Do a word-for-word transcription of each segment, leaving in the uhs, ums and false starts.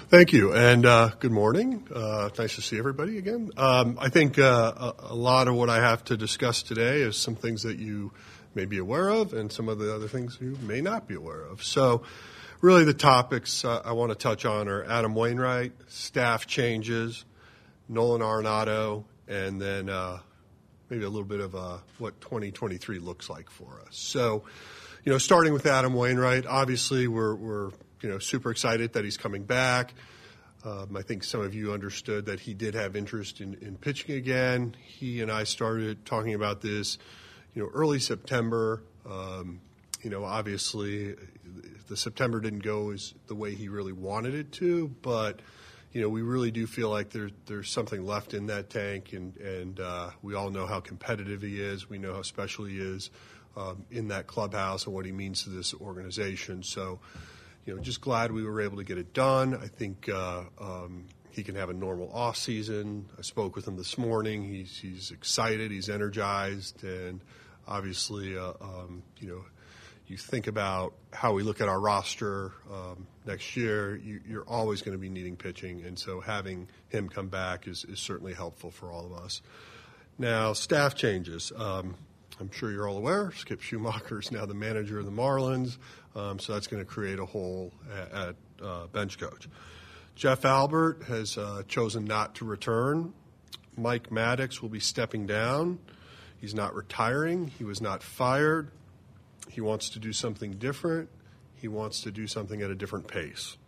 Thank you, and uh, good morning. Uh, nice to see everybody again. Um, I think uh, a, a lot of what I have to discuss today is some things that you may be aware of and some of the other things you may not be aware of. So really the topics uh, I want to touch on are Adam Wainwright, staff changes, Nolan Arenado, and then uh, maybe a little bit of uh, what twenty twenty-three looks like for us. So, you know, starting with Adam Wainwright, obviously we're, we're you know, super excited that he's coming back. Um, I think some of you understood that he did have interest in, in pitching again. He and I started talking about this, you know, early September. Um, you know, obviously the September didn't go as the way he really wanted it to, but, you know, we really do feel like there, there's something left in that tank, and, and uh, we all know how competitive he is. We know how special he is um, in that clubhouse and what he means to this organization. So, you know, just glad we were able to get it done. I think uh, um, he can have a normal off season. I spoke with him this morning. He's he's excited. He's energized, and obviously, uh, um, you know, you think about how we look at our roster um, next year. You, you're always going to be needing pitching, and so having him come back is is certainly helpful for all of us. Now, staff changes. Um, I'm sure you're all aware, Skip Schumacher is now the manager of the Marlins, um, so that's going to create a hole at, at uh, bench coach. Jeff Albert has uh, chosen not to return. Mike Maddox will be stepping down. He's not retiring. He was not fired. He wants to do something different. He wants to do something at a different pace.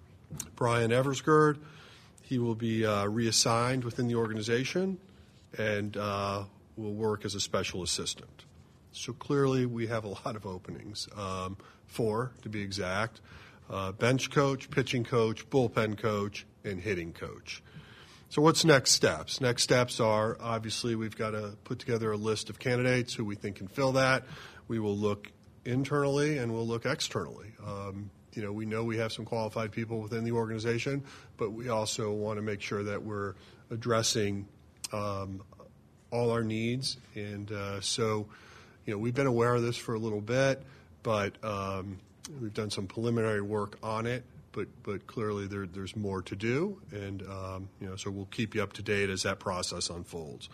Brian Eversgerd, he will be uh, reassigned within the organization, and uh, will work as a special assistant. So clearly we have a lot of openings, um, four to be exact, uh, bench coach, pitching coach, bullpen coach, and hitting coach. So what's next steps? Next steps are, obviously, we've got to put together a list of candidates who we think can fill that. We will look internally and we'll look externally. Um, you know, we know we have some qualified people within the organization, but we also want to make sure that we're addressing um, all our needs, and uh, so, you know, we've been aware of this for a little bit, but um, we've done some preliminary work on it, but but clearly there, there's more to do, and um, you know, so we'll keep you up to date as that process unfolds.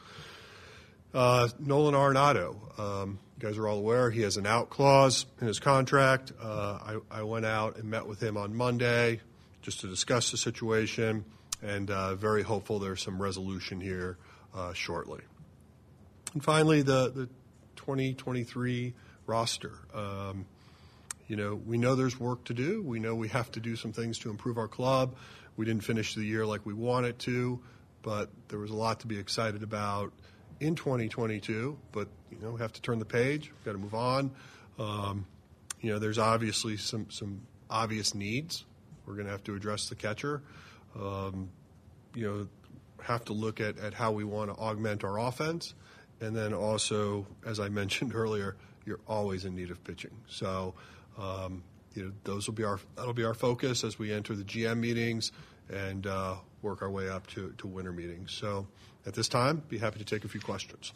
Uh, Nolan Arenado, um, you guys are all aware, he has an out clause in his contract. Uh, I, I went out and met with him on Monday just to discuss the situation, and uh, very hopeful there's some resolution here uh, shortly. And finally, the, the twenty twenty-three roster. Um, you know, we know there's work to do. We know we have to do some things to improve our club. We didn't finish the year like we wanted to, but there was a lot to be excited about in twenty twenty-two. But, you know, we have to turn the page. We've got to move on. Um, you know, there's obviously some, some obvious needs. We're going to have to address the catcher. Um, you know, have to look at, at how we want to augment our offense. And then also, as I mentioned earlier, you're always in need of pitching. So, um, you know, those will be our that'll be our focus as we enter the G M meetings and uh, work our way up to, to winter meetings. So, at this time, be happy to take a few questions.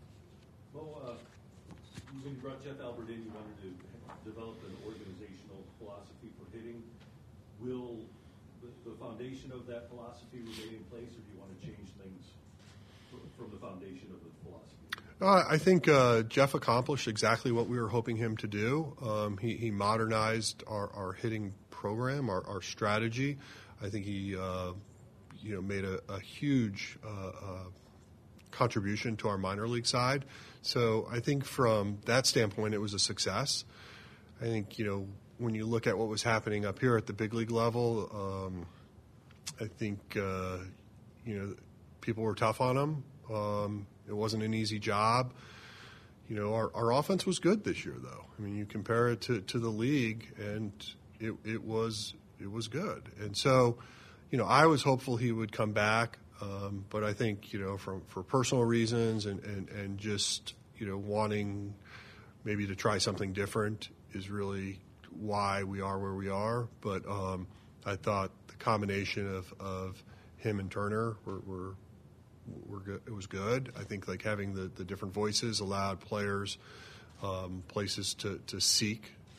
Well, uh, when you brought Jeff Albert in, you wanted to develop an organizational philosophy for hitting. Will the, the foundation of that philosophy remain in place, or do you want to change things from the foundation of the philosophy? Uh, I think uh, Jeff accomplished exactly what we were hoping him to do. Um, he, he modernized our, our hitting program, our, our strategy. I think he, uh, you know, made a, a huge uh, uh, contribution to our minor league side. So I think from that standpoint, it was a success. I think, you know, when you look at what was happening up here at the big league level, um, I think, uh, you know, people were tough on him. Um, it wasn't an easy job. You know, our, our offense was good this year, though. I mean, you compare it to, to the league, and it, it was it was good. And so, you know, I was hopeful he would come back, um, but I think, you know, from for personal reasons and, and, and just, you know, wanting maybe to try something different is really why we are where we are. But um, I thought the combination of, of him and Turner were, were We're good. It was good. I think like having the, the different voices allowed players um, places to, to seek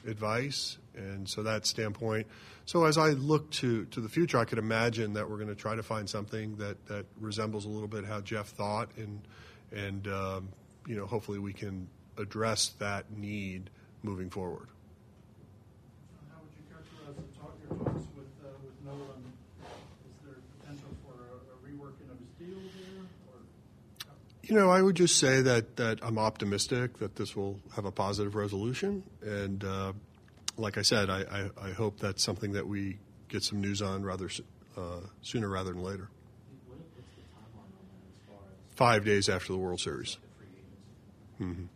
advice. And so that standpoint. So as I look to, to the future, I could imagine that we're going to try to find something that, that resembles a little bit how Jeff thought, and and um, you know, hopefully we can address that need moving forward. How would you characterize the talk, your talks with uh, with Nolan? Is there potential for a, a reworking of his deal there? Or? You know, I would just say that, that I'm optimistic that this will have a positive resolution. And uh, like I said, I, I, I hope that's something that we get some news on rather uh, sooner rather than later. What, what's the timeline on that as far as Five days after the World Series. the free agency? Mm-hmm.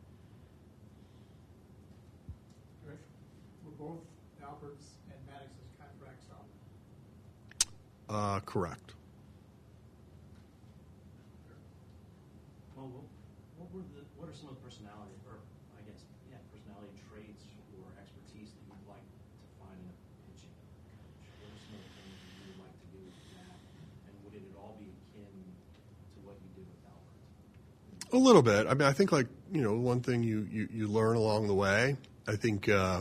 Okay. Were both Albert's and Maddox's contracts up? Uh, correct. Well, what, what were the what are some of the personality, or I guess, yeah, personality traits or expertise that you'd like to find in a pitching coach? What are some of the things that you would like to do with that, and would it all be akin to what you did with Albert? A little bit. I mean, I think, like, you know, one thing you, you, you learn along the way, I think, uh,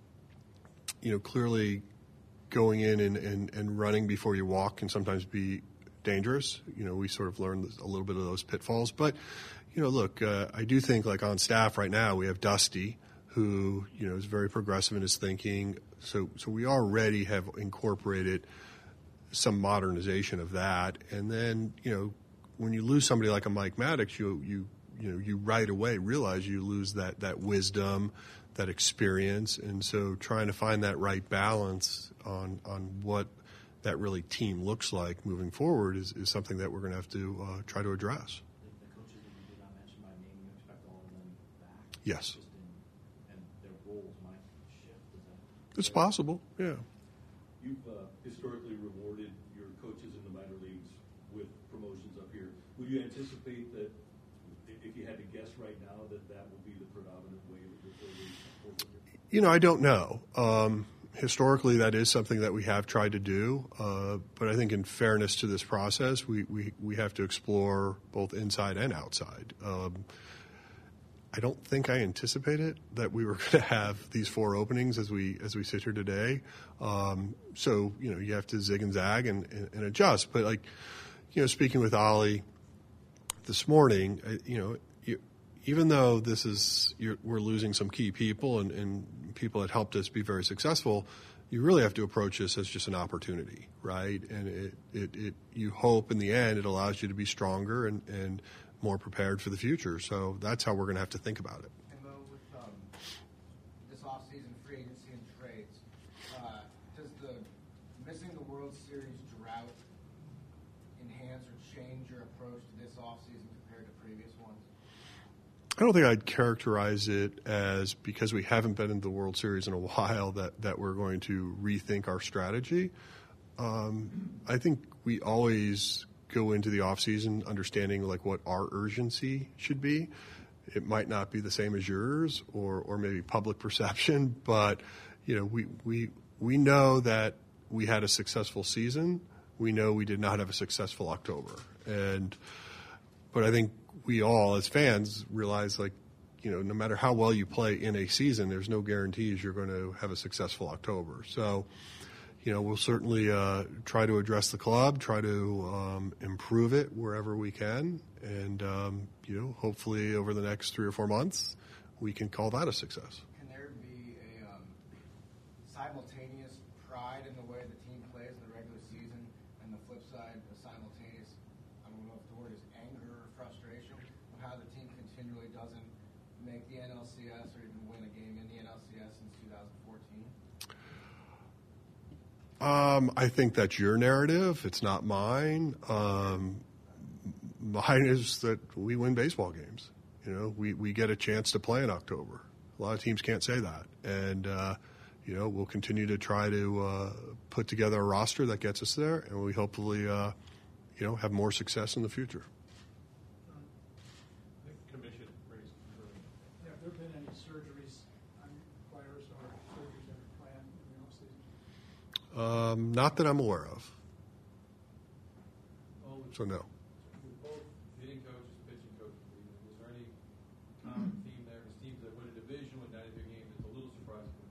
you know, clearly going in and, and, and running before you walk can sometimes be dangerous. You know, we sort of learned a little bit of those pitfalls. But, you know, look, uh, I do think, like, on staff right now, we have Dusty, who, you know, is very progressive in his thinking. So, so we already have incorporated some modernization of that. And then, you know, when you lose somebody like a Mike Maddox, you you you know you right away realize you lose that that wisdom, that experience, and so trying to find that right balance on on what that really team looks like moving forward is, is something that we're going to have to uh, try to address. The, the coaches that you did not mention by name, you expect all of them back? Yes. Just in, and their roles might shift. Is that It's possible, yeah. You've uh, historically rewarded your coaches in the minor leagues with promotions up here. Would you anticipate that, if you had to guess right now, that that will be the predominant way that you'll fill these roles up here? You know, I don't know. Um, historically, that is something that we have tried to do, uh, but I think in fairness to this process, we, we, we have to explore both inside and outside. Um, I don't think I anticipated that we were going to have these four openings as we as we sit here today. Um, so, you know, you have to zig and zag and, and, and adjust. But, like, you know, speaking with Ollie this morning, uh, you know, you, even though this is you're, we're losing some key people and, and people that helped us be very successful, you really have to approach this as just an opportunity, right? And it, it, it you hope in the end it allows you to be stronger and, and more prepared for the future. So that's how we're going to have to think about it. And Mo, with um, this offseason free agency and trades, uh, does the missing the World Series drought enhance or change your approach to this offseason compared to previous ones? I don't think I'd characterize it as, because we haven't been in the World Series in a while, that, that we're going to rethink our strategy. Um, I think we always go into the offseason understanding, like, what our urgency should be. It might not be the same as yours or, or maybe public perception, but, you know, we, we, we know that we had a successful season. We know we did not have a successful October. And, but I think we all as fans realize, like, you know, no matter how well you play in a season, there's no guarantees you're going to have a successful October. So, you know, we'll certainly uh, try to address the club, try to um, improve it wherever we can, and, um, you know, hopefully over the next three or four months, we can call that a success. Can there be a um, simultaneous pride in the way the team plays in the regular season, and the flip side, a simultaneous, I don't know if the word is anger or frustration, of how the team continually doesn't make the N L C S or even win a game in the N L C S since two thousand fourteen? Um, I think that's your narrative. It's not mine. Um, mine is that we win baseball games. You know, we, we get a chance to play in October. A lot of teams can't say that. And, uh, you know, we'll continue to try to uh, put together a roster that gets us there, and we hopefully, uh, you know, have more success in the future. The commission raised. Have there been any surgeries on players or surgeries that are planned in the offseason? Um, not that I'm aware of. Well, with, So, no. with both hitting coaches, pitching coaches, was there any common theme there? Because teams that win a division with ninety-three games, it's a little surprising.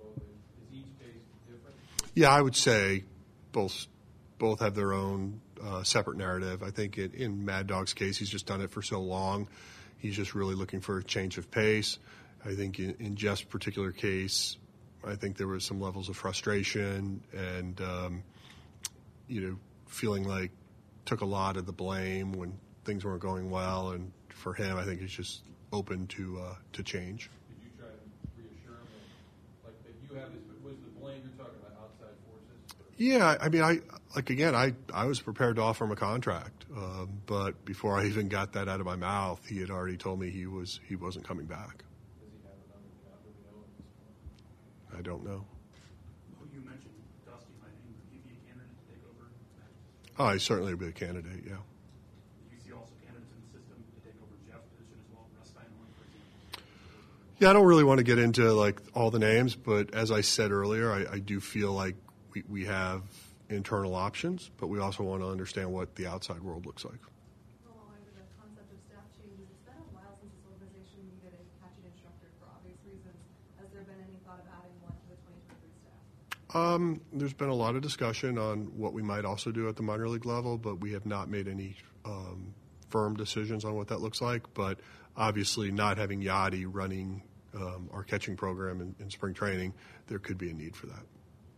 Yeah, I would say both both have their own uh, separate narrative. I think it, in Mad Dog's case, he's just done it for so long. He's just really looking for a change of pace. I think in, in Jeff's particular case, I think there was some levels of frustration and, um, you know, feeling like took a lot of the blame when things weren't going well. And for him, I think he's just open to uh, to change. Did you try to reassure him, that, like that you have this? Was the blame you're talking about outside forces? Or? Yeah, I mean, I like again, I, I was prepared to offer him a contract, um, but before I even got that out of my mouth, he had already told me he was he wasn't coming back. Does he have another job? Do we know at this point? I don't know. Well, you mentioned Dusty Hiding. Would he be a candidate to take over? Oh, I certainly would be a candidate. Yeah. Do you see also candidates in the system to take over Jeff's position as well, Russ Steinhorn, for example? Yeah, I don't really want to get into like all the names, but as I said earlier, I, I do feel like we, we have internal options, but we also want to understand what the outside world looks like. Along with the concept of staff changes, it's been a while since this organization needed a catching instructor for obvious reasons. Has there been any thought of adding one to the twenty twenty-three staff? Um, there's been a lot of discussion on what we might also do at the minor league level, but we have not made any um, firm decisions on what that looks like. But obviously, not having Yachty running um, our catching program in, in spring training, there could be a need for that.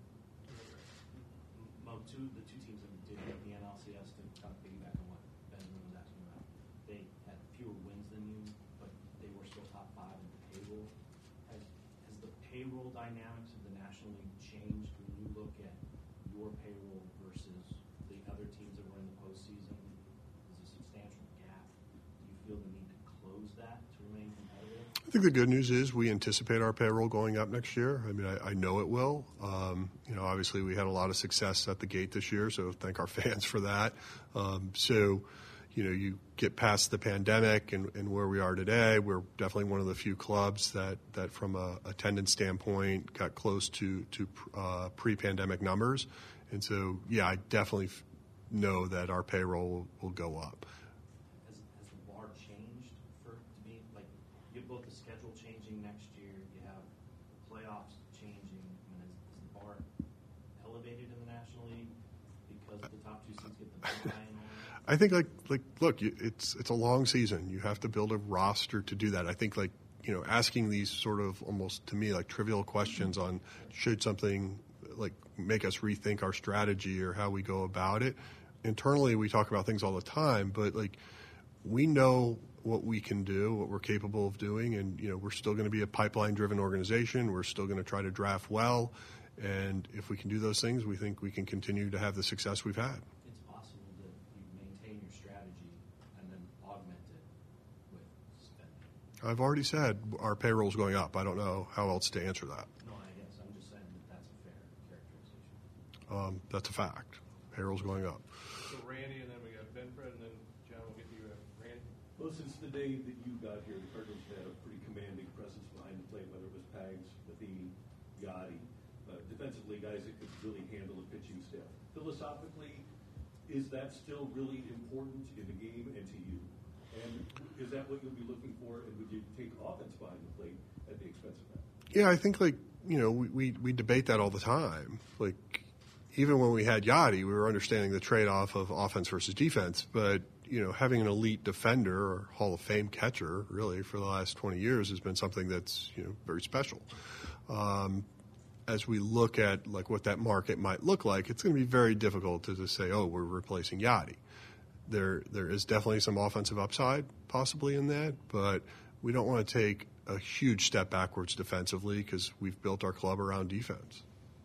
Mo, two, the two teams that did get the N L C S, to kind of piggyback on what Benjamin was asking about, they had fewer wins than you, but they were still top five in the payroll. Has, has the payroll dynamics of the National League changed when you look at your payroll versus the other teams that were in the postseason? There's a substantial gap. Do you feel the need to close that to remain competitive? I think the good news is we anticipate our payroll going up next year. I mean, I, I know it will. Um, you know, obviously we had a lot of success at the gate this year, so thank our fans for that. Um, so, you know, you get past the pandemic and, and where we are today, we're definitely one of the few clubs that, that from a attendance standpoint got close to, to uh, pre-pandemic numbers. And so, yeah, I definitely f- know that our payroll will, will go up. Has, has the bar changed for to be like you have both the schedule changing next year, you have the playoffs changing. I mean, is, is the bar elevated in the National League because the top two seeds get the bye and all that? I think like like look, you, it's it's a long season. You have to build a roster to do that. I think like you know asking these sort of almost to me like trivial questions on should something like make us rethink our strategy or how we go about it. Internally, we talk about things all the time, but like we know what we can do, what we're capable of doing, and you know we're still going to be a pipeline-driven organization. We're still going to try to draft well, and if we can do those things, we think we can continue to have the success we've had. It's possible that you maintain your strategy and then augment it with spending. I've already said our payroll's going up. I don't know how else to answer that. No, I guess I'm just saying that that's a fair characterization. Um, that's a fact. Payroll's going up. So Randy, and then we got Benfred, and then John will get to you after Randy. Well, since the day that you got here, the Cardinals had a pretty commanding presence behind the plate, whether it was Pags, Matheny, Yachty. Uh, defensively, guys that could really handle a pitching staff. Philosophically, is that still really important in the game and to you? And is that what you'll be looking for? And would you take offense behind the plate at the expense of that? Yeah, I think like you know we, we, we debate that all the time. Like even when we had Yachty, we were understanding the trade-off of offense versus defense. But you know having an elite defender or Hall of Fame catcher really for the last twenty years has been something that's you know very special. Um, as we look at like what that market might look like, it's going to be very difficult to just say, oh, we're replacing Yachty. There, there is definitely some offensive upside possibly in that, but we don't want to take a huge step backwards defensively because we've built our club around defense.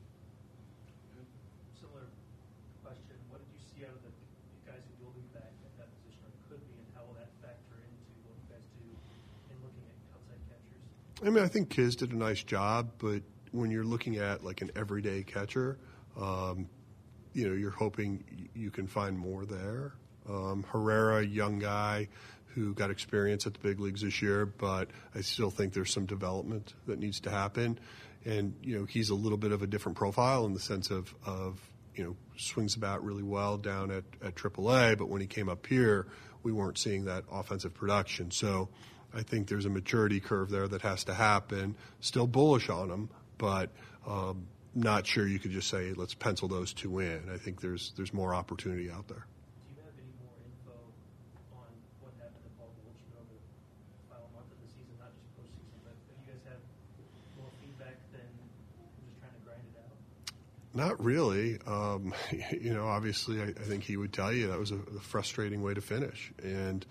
Similar question. What did you see out of the guys who will be back at that position or could be, and how will that factor into what you guys do in looking at outside catchers? I mean, I think Kiz did a nice job, but when you're looking at like an everyday catcher, um, you know, you're hoping you can find more there. Um, Herrera, young guy who got experience at the big leagues this year, but I still think there's some development that needs to happen. And, you know, he's a little bit of a different profile in the sense of, of you know, swings the bat really well down at, at triple A, but when he came up here, we weren't seeing that offensive production. So I think there's a maturity curve there that has to happen. Still bullish on him, but, um, not sure you could just say, let's pencil those two in. I think there's there's more opportunity out there. Do you have any more info on what happened to Paul Goldschmidt over the final month of the season, not just postseason, but if you guys have more feedback than just trying to grind it out? Not really. Um, you know, obviously, I, I think he would tell you that was a, a frustrating way to finish. And,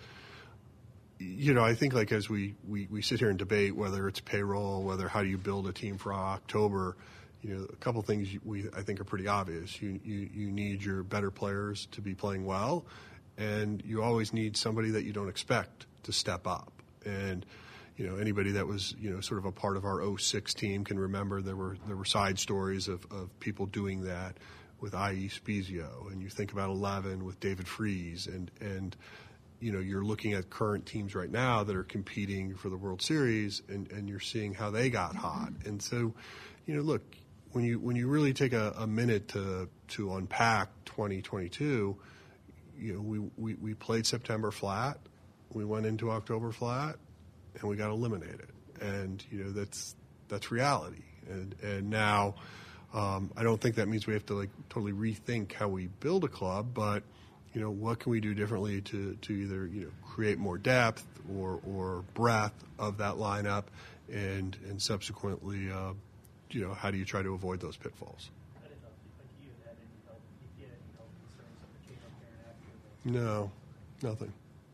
you know, I think like as we, we, we sit here and debate whether it's payroll, whether how do you build a team for October, you know, a couple things we I think are pretty obvious. You, you you need your better players to be playing well, and you always need somebody that you don't expect to step up. And you know, anybody that was you know sort of a part of our oh six team can remember there were there were side stories of, of people doing that with I E Spezio, and you think about eleven with David Freese, and and you know you're looking at current teams right now that are competing for the World Series, and, and you're seeing how they got hot. And so, you know, look. When you when you really take a, a minute to to unpack twenty twenty-two, you know we, we, we played September flat, we went into October flat, and we got eliminated, and you know that's that's reality. And and now, um, I don't think that means we have to like totally rethink how we build a club, but you know what can we do differently to, to either you know create more depth or or breadth of that lineup, and and subsequently. Uh, You know, how do you try to avoid those pitfalls? I didn't know if like, you had any help, if you had any help concerns that came up there and after. The No, nothing.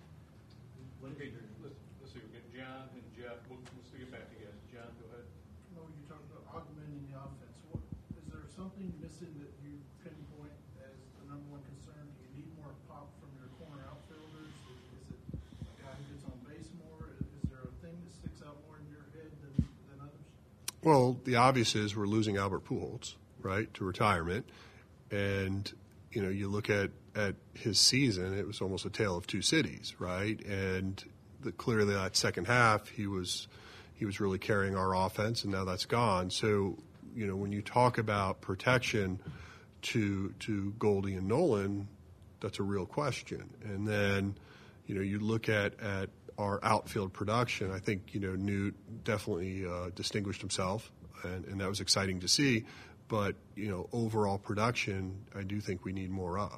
Okay, let's, let's see, we've got John and Jeff. We'll, let's get back to you guys. John, go ahead. No, you talked about augmenting the offense. What, is there something missing that you pinpoint as the number one concern? Do you need more pop from your corner outfielders? Is, is it a guy who gets on base more? Is, is there a thing that sticks out more in your head than, than others? Well, the obvious is we're losing Albert Pujols, right, to retirement. And, you know, you look at, at his season, it was almost a tale of two cities, right? And the, clearly that second half, he was he was really carrying our offense, and now that's gone. So, you know, when you talk about protection to to Goldie and Nolan, that's a real question. And then, you know, you look at, at our outfield production. I think, you know, Newt definitely uh, distinguished himself, and, and that was exciting to see. But, you know, overall production, I do think we need more of.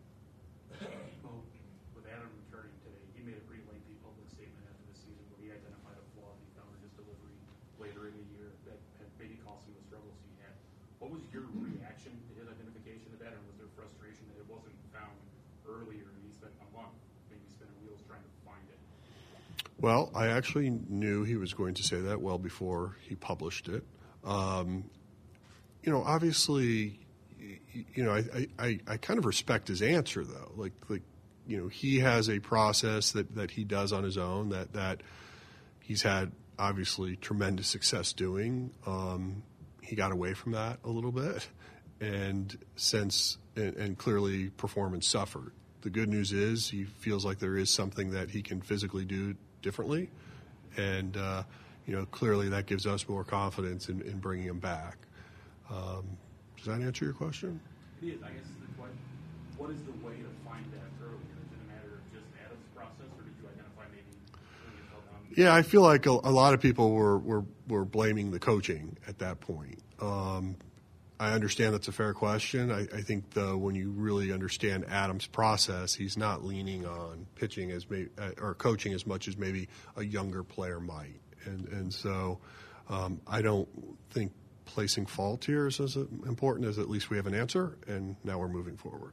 Well, with Adam returning today, he made a pretty lengthy public statement after the season where he identified a flaw he found in his delivery later in the year that had maybe caused him the struggles he had. What was your reaction to his identification of that, and was there frustration that it wasn't found earlier and he spent a month maybe spinning wheels trying to find it? Well, I actually knew he was going to say that well before he published it. Um, you know, obviously, you know, I, I, I kind of respect his answer, though. Like, like, you know, he has a process that, that he does on his own that, that he's had, obviously, tremendous success doing. Um, he got away from that a little bit, and since and, and clearly performance suffered. The good news is he feels like there is something that he can physically do differently, and uh, you know clearly that gives us more confidence in, in bringing him back. Um, does that answer your question? It is. I guess the question, what is the way to find that earlier? Is it a matter of just Adam's process, or did you identify maybe when you fell down? Yeah, I feel like a, a lot of people were, were, were blaming the coaching at that point. Um, I understand that's a fair question. I, I think, though, when you really understand Adam's process, he's not leaning on pitching as may, or coaching as much as maybe a younger player might. And and so um, I don't think placing fault here is as important as at least we have an answer, and now we're moving forward.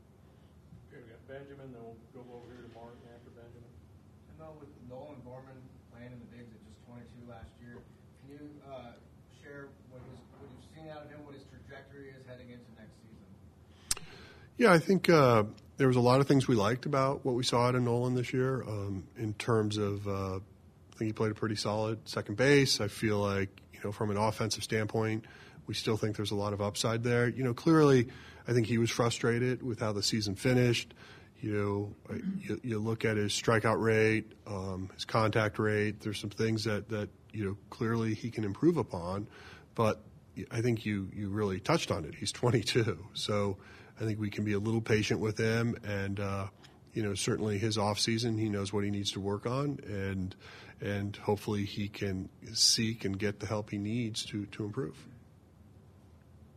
Okay, we got Benjamin, then we'll go over here to Martin after Benjamin. I know with Nolan Gorman playing in the bigs at just twenty-two last year, can you uh, share what, his, what you've seen out of him, what his trajectory is heading into next season? Yeah, I think uh, there was a lot of things we liked about what we saw out of Nolan this year. Um, in terms of, uh, I think he played a pretty solid second base. I feel like, you know, from an offensive standpoint, we still think there's a lot of upside there. You know, clearly, I think he was frustrated with how the season finished. You know, you, you look at his strikeout rate, um, his contact rate. There's some things that, that, you know, clearly he can improve upon. But I think you, you really touched on it. He's twenty-two. So I think we can be a little patient with him. And, uh, you know, certainly his off season, he knows what he needs to work on. And and hopefully he can seek and get the help he needs to, to improve.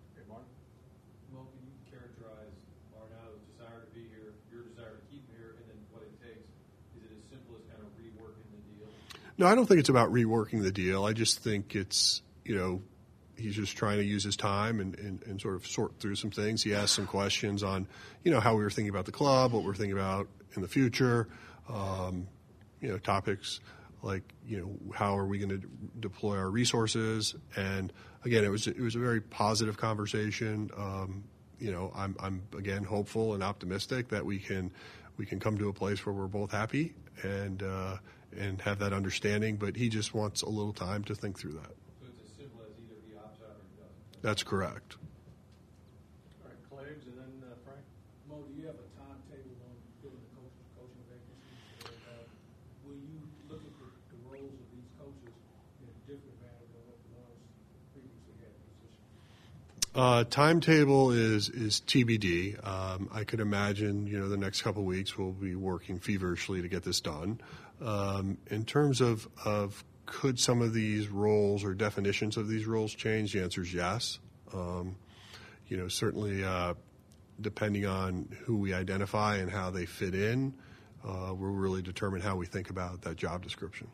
No, I don't think it's about reworking the deal. I just think it's, you know, he's just trying to use his time and, and, and sort of sort through some things. He asked some questions on, you know, how we were thinking about the club, what we're thinking about in the future, um, you know, topics like, you know, how are we going to deploy our resources? And again, it was it was a very positive conversation. Um, you know, I'm I'm again hopeful and optimistic that we can we can come to a place where we're both happy and uh, and have that understanding. But he just wants a little time to think through that. So it's as simple as either he opts out or he doesn't. That's correct. All right, Claves, and then uh, Frank. Mo, do you have a timetable on filling the coach, coaching vacancies? And, uh, will you look at the, the roles of these coaches in a different manner than what the ones previously had positioned? Uh, timetable is is T B D. Um, I could imagine, you know, the next couple of weeks we'll be working feverishly to get this done. Um, in terms of, of could some of these roles or definitions of these roles change, the answer is yes. Um, you know, certainly uh, depending on who we identify and how they fit in, uh, we'll really determine how we think about that job description.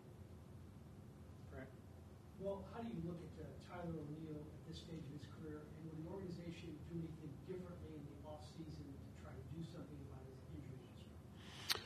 Well, how do you look at uh, Tyler O'Neill at this stage of his career, and will the organization do anything differently in the offseason to try to do something about his injury history?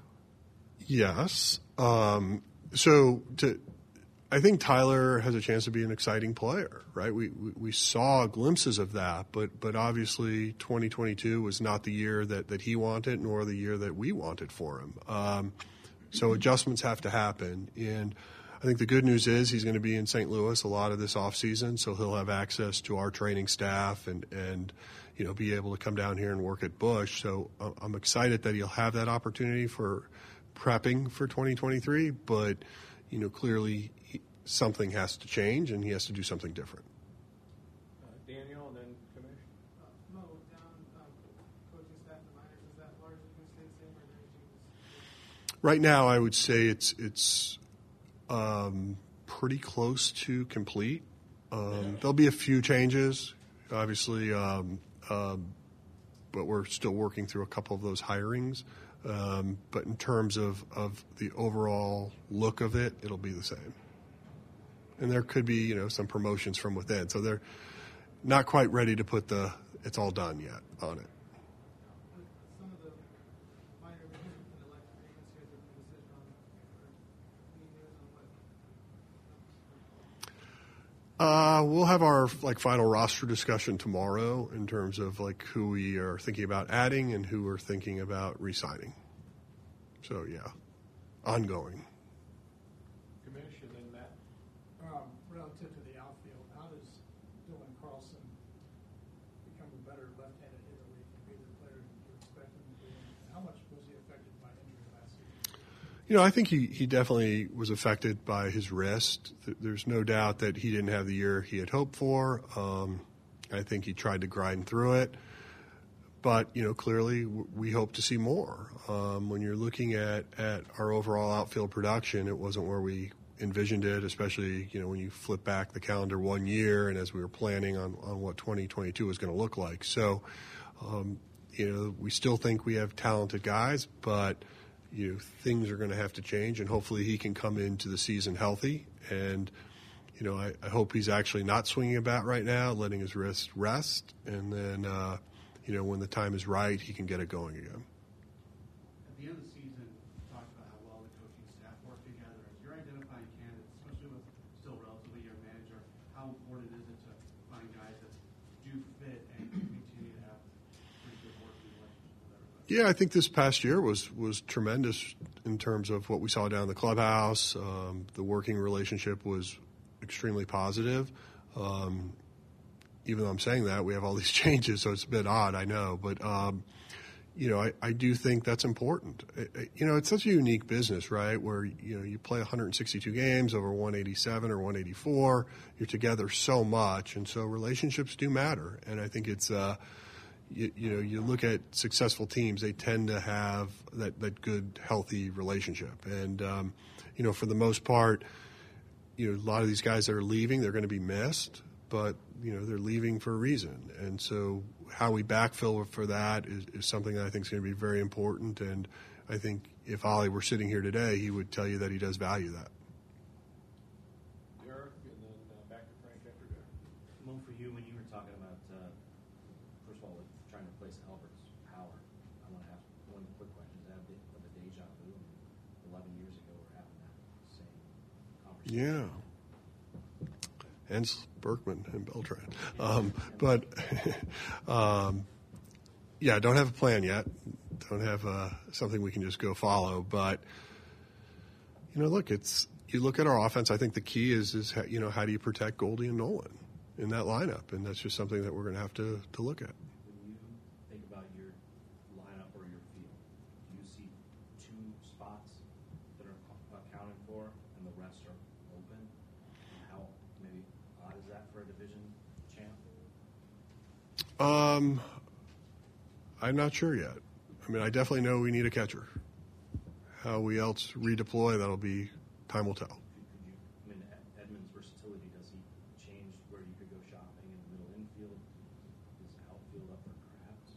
Yes. Um, so to, I think Tyler has a chance to be an exciting player, right? We, we we saw glimpses of that, but but obviously twenty twenty-two was not the year that, that he wanted, nor the year that we wanted for him. Um, so adjustments have to happen, and I think the good news is he's going to be in Saint Louis a lot of this offseason, so he'll have access to our training staff and, and you know, be able to come down here and work at Busch. So I'm excited that he'll have that opportunity for prepping for twenty twenty-three, but, you know, clearly he, something has to change and he has to do something different. Uh, Daniel, and then Commissioner. Uh, Mo, down um, coaching staff and minors, is that largely going to stay the same, or are there any changes? Right now, I would say it's it's um, pretty close to complete. Um, there'll be a few changes, obviously, um, um, but we're still working through a couple of those hirings. Um, but in terms of, of the overall look of it, it'll be the same. And there could be, you know, some promotions from within. So they're not quite ready to put the it's all done yet on it. Some of the minor management and elected agents here that the decision on or any news on what? Uh, we'll have our like final roster discussion tomorrow in terms of like who we are thinking about adding and who we're thinking about re-signing. So yeah, ongoing. Commissioner, and then Matt. Um, relative to the outfield, how does Dylan Carlson become a better left-handed hitter where he can be the player you expect him to be? And how much was he affected by injury last season? You know, I think he, he definitely was affected by his wrist. There's no doubt that he didn't have the year he had hoped for. Um, I think he tried to grind through it. But, you know, clearly we hope to see more. Um, when you're looking at, at our overall outfield production, it wasn't where we envisioned it, especially, you know, when you flip back the calendar one year and as we were planning on, on what twenty twenty-two was going to look like. So, um, you know, we still think we have talented guys, but – you know, things are going to have to change, and hopefully he can come into the season healthy. And, you know, I, I hope he's actually not swinging a bat right now, letting his wrist rest. And then, uh, you know, when the time is right, he can get it going again. At the end of the season, you talked about how well the coaching staff work together. As you're identifying candidates, especially with still relatively young manager, how important is it to find guys that do fit and continue to have pretty good working relationships with everybody? Yeah, I think this past year was, was tremendous in terms of what we saw down in the clubhouse. Um, the working relationship was extremely positive. Um, even though I'm saying that, we have all these changes, so it's a bit odd, I know. But, um, you know, I, I do think that's important. It, you know, it's such a unique business, right, where, you know, you play one hundred sixty-two games over one eighty-seven or one eighty-four. You're together so much, and so relationships do matter. And I think it's uh, – You, you know, you look at successful teams, they tend to have that, that good, healthy relationship. And, um, you know, for the most part, you know, a lot of these guys that are leaving, they're going to be missed, but, you know, they're leaving for a reason. And so how we backfill for that is, is something that I think is going to be very important. And I think if Ollie were sitting here today, he would tell you that he does value that. Yeah. And Berkman and Beltran. Um, but, um, yeah, don't have a plan yet. Don't have uh, something we can just go follow. But, you know, look, it's you look at our offense. I think the key is, is how, you know, how do you protect Goldie and Nolan in that lineup? And that's just something that we're going to have to to look at. When you think about your lineup or your field, do you see two spots that are accounted for and the rest are open? And how maybe odd is that for a division champ? Um, I'm not sure yet. I mean, I definitely know we need a catcher. How we else redeploy, that'll be, time will tell. Could you, I mean, Edmonds' versatility, does he change where you could go shopping in the middle infield? Is outfield up for grabs?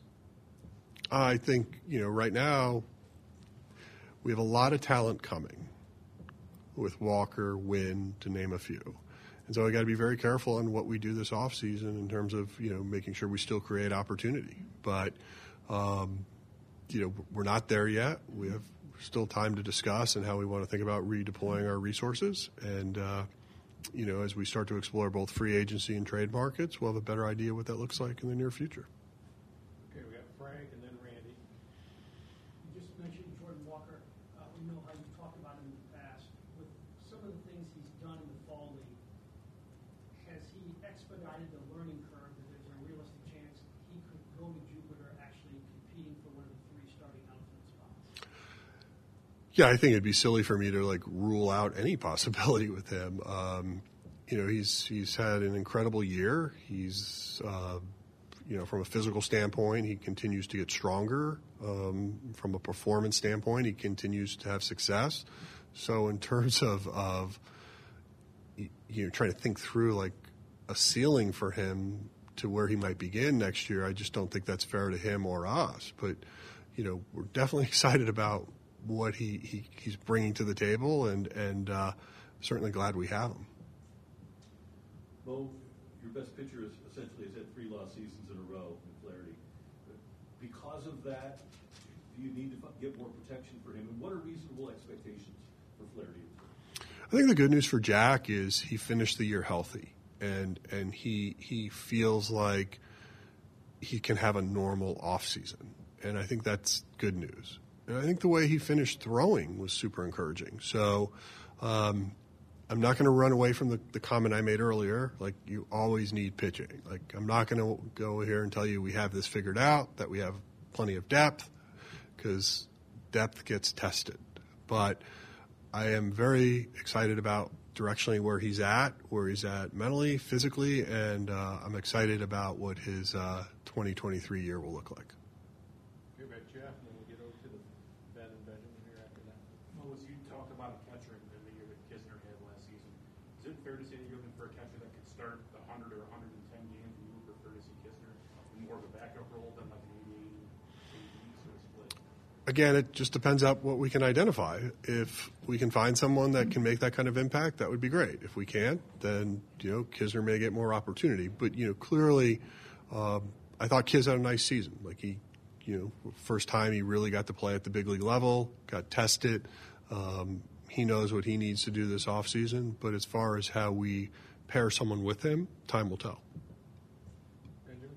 I think, you know, right now we have a lot of talent coming with Walker, Wynn, to name a few. And so I got to be very careful on what we do this offseason in terms of, you know, making sure we still create opportunity. But, um, you know, we're not there yet. We have still time to discuss and how we want to think about redeploying our resources. And, uh, you know, as we start to explore both free agency and trade markets, we'll have a better idea what that looks like in the near future. Okay, we got Frank and then Randy. You just mentioned Jordan Walker. Uh, we know how you've talked about him in the past. With some of the things he's done in the fall league, has he expedited the learning curve that there's a realistic chance he could go to Jupiter actually competing for one of the three starting outfield spots? Yeah, I think it'd be silly for me to like rule out any possibility with him. Um, you know, he's he's had an incredible year. He's, uh, you know, from a physical standpoint, he continues to get stronger. Um, from a performance standpoint, he continues to have success. So in terms of, of you know, trying to think through like a ceiling for him to where he might begin next year, I just don't think that's fair to him or us. But, you know, we're definitely excited about what he, he he's bringing to the table, and and uh, certainly glad we have him. Mo, your best pitcher is essentially has had three lost seasons in a row in Flaherty. Because of that, do you need to get more protection for him? And what are reasonable expectations for Flaherty? I think the good news for Jack is he finished the year healthy, and and he he feels like he can have a normal offseason, and I think that's good news. And I think the way he finished throwing was super encouraging. So um, I'm not going to run away from the, the comment I made earlier. Like, you always need pitching. Like, I'm not going to go here and tell you we have this figured out, that we have plenty of depth, because depth gets tested. But I am very excited about directionally where he's at, where he's at mentally, physically, and uh, I'm excited about what his uh, twenty twenty-three year will look like. Okay, we got Jeff, and then we'll get over to the Ben and Benjamin here after that. Well, as you talk about a catcher in the year that Kisner had last season, is it fair to say that you're looking for a catcher that could start one hundred or one hundred ten games, and you would prefer to see Kisner in more of a backup role than like an eighty-eight, eighty sort of split? Again, it just depends on what we can identify. If we can find someone that can make that kind of impact, that would be great. If we can't, then, you know, Kisner may get more opportunity. But, you know, clearly, um, I thought Kiz had a nice season. Like, he, you know, first time he really got to play at the big league level, got tested. Um, he knows what he needs to do this offseason. But as far as how we pair someone with him, time will tell. Benjamin?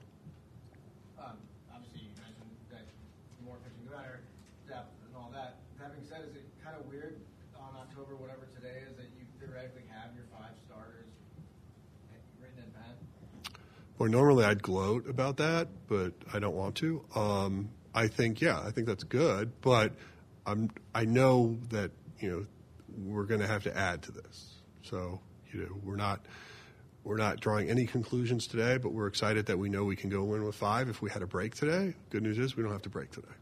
Um, obviously, you mentioned that the more pitching, the better, depth and all that. That being said, is it kind of weird on October, whatever today is, that you theoretically have your five starters written in pen? Well, normally I'd gloat about that, but I don't want to. Um, I think, yeah, I think that's good, but I'm, I know that, you know, we're going to have to add to this. So, you know, we're not we're not drawing any conclusions today, but we're excited that we know we can go win with five if we had a break today. Good news is we don't have to break today.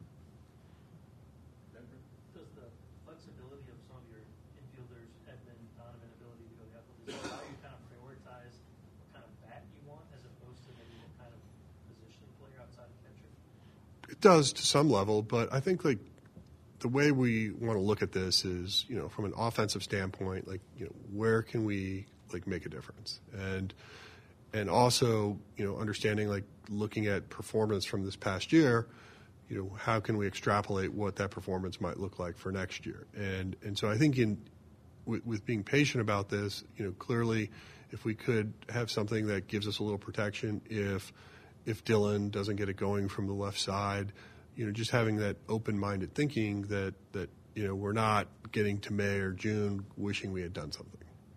Does the flexibility of some of your infielders, Edmund, Donovan, ability to go the outfield, does it allow you to kind of prioritize what kind of bat you want as opposed to maybe what kind of position player outside of catcher? It does to some level, but I think like the way we want to look at this is, you know, from an offensive standpoint, like, you know, where can we like make a difference? And and also, you know, understanding like looking at performance from this past year, you know, how can we extrapolate what that performance might look like for next year? And and so I think in with, with being patient about this, you know, clearly if we could have something that gives us a little protection if if Dylan doesn't get it going from the left side, you know, just having that open-minded thinking that, that you know, we're not getting to May or June wishing we had done something.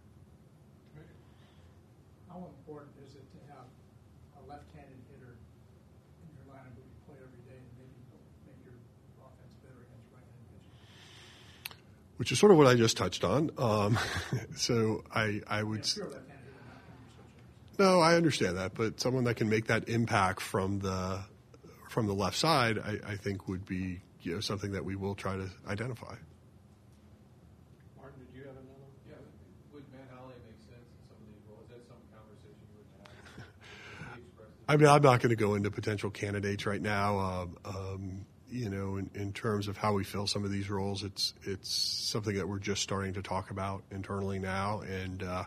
How important is it to have a left-handed hitter in your lineup who you play every day and maybe make your offense better against right-handed pitching? Which is sort of what I just touched on. Um, so I, I would. Yeah, if you're a left-handed hitter, not going to switch hitters. No, I understand that, but someone that can make that impact from the from the left side, I, I think would be you know something that we will try to identify. Martin, did you have another? Yeah, would Matt Holly make sense in some of these roles? Is that some conversation you would have? He expressed it. I mean, I'm not going to go into potential candidates right now. Um, um, you know, in, in terms of how we fill some of these roles, it's it's something that we're just starting to talk about internally now, and uh,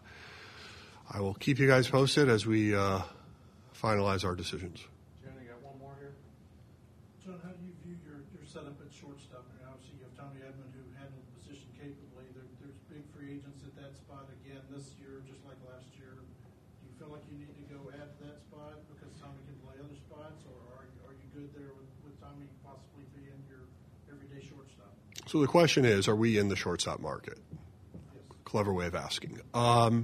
I will keep you guys posted as we uh, finalize our decisions. Jen, you got one more here? John, how do you view your, your setup at shortstop? I mean, obviously, you have Tommy Edman, who handled the position capably. There, there's big free agents at that spot again this year, just like last year. Do you feel like you need to go add to that spot because Tommy can play other spots, or are, are you good there with, with Tommy possibly being your everyday shortstop? So the question is, are we in the shortstop market? Yes. Clever way of asking. Um,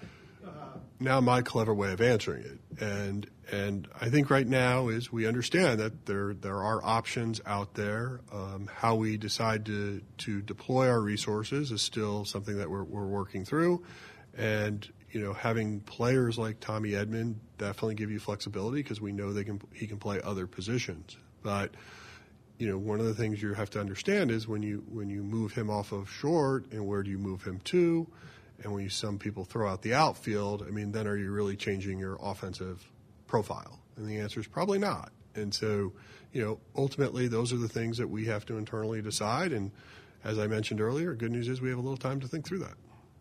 Uh, now my clever way of answering it. And and I think right now is we understand that there there are options out there. Um, how we decide to, to deploy our resources is still something that we're, we're working through. And, you know, having players like Tommy Edman definitely give you flexibility because we know they can he can play other positions. But, you know, one of the things you have to understand is when you when you move him off of short and where do you move him to? And when you, some people throw out the outfield, I mean, then are you really changing your offensive profile? And the answer is probably not. And so, you know, ultimately those are the things that we have to internally decide. And as I mentioned earlier, good news is we have a little time to think through that.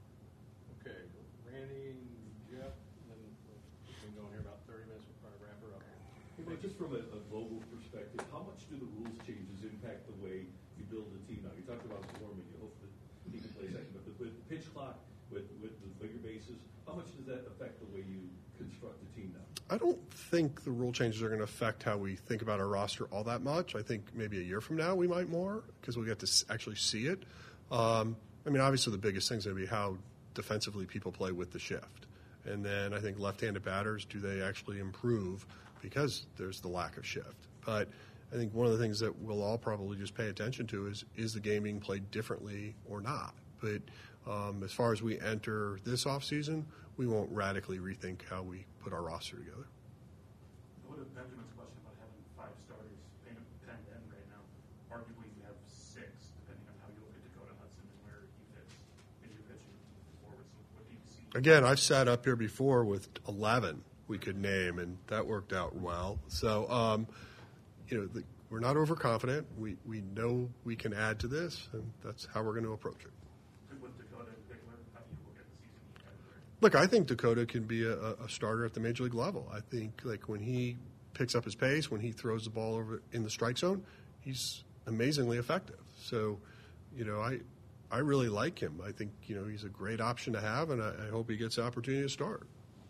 Okay, Randy and Jeff, and then we've been going here about thirty minutes. We'll probably wrap her up. Hey, Mike, just from a, a global perspective, how much do the rules changes impact the way you build a team now? You talked about Gorman, you hope that he can play second, but the, with pitch clock, with, with the bigger bases, how much does that affect the way you construct a team now? I don't think the rule changes are going to affect how we think about our roster all that much. I think maybe a year from now we might more because we'll get to actually see it. Um, I mean, obviously the biggest thing is going to be how defensively people play with the shift. And then I think left-handed batters, do they actually improve because there's the lack of shift? But I think one of the things that we'll all probably just pay attention to is, is the game being played differently or not? But um, as far as we enter this offseason, we won't radically rethink how we put our roster together. What if Benjamin's question about having five starters, paying ten to end right now? Arguably, you have six, depending on how you look at Dakota Hudson and where he fits in your pitching forward. So what do you see? Again, I've sat up here before with eleven we could name, and that worked out well. So, um, you know, the, we're not overconfident. We we know we can add to this, and that's how we're going to approach it. With Dakota in particular, how do you look at the season he had there? Look, I think Dakota can be a, a starter at the major league level. I think like when he picks up his pace, when he throws the ball over in the strike zone, he's amazingly effective. So, you know, I I really like him. I think, you know, he's a great option to have, and I, I hope he gets the opportunity to start.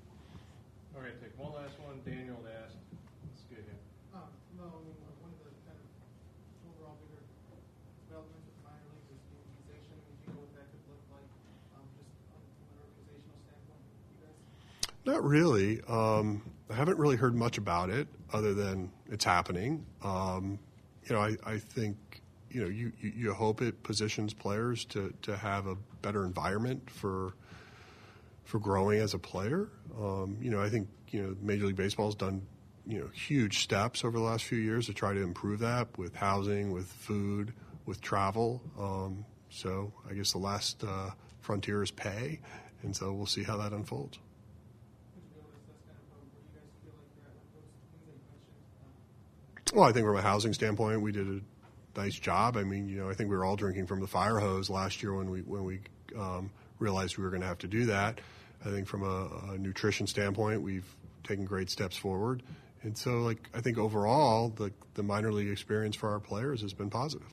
All right, take one last one. Daniel asked. Let's get him. Um, no, I mean, one of the kind of overall bigger developments with the minor leagues is the organization. Do you know what that could look like, um, just on, from an organizational standpoint, you guys? Not really. Um, I haven't really heard much about it other than it's happening. Um, you know, I, I think, you know, you, you, you hope it positions players to, to have a better environment for for growing as a player. Um, you know, I think, you know, Major League Baseball has done, you know, huge steps over the last few years to try to improve that with housing, with food, with travel. Um, so I guess the last uh, frontier is pay, and so we'll see how that unfolds. Well, I think from a housing standpoint, we did a nice job. I mean, you know, I think we were all drinking from the fire hose last year when we when we um, realized we were going to have to do that. I think from a, a nutrition standpoint, we've taken great steps forward. And so, like, I think overall, the the minor league experience for our players has been positive.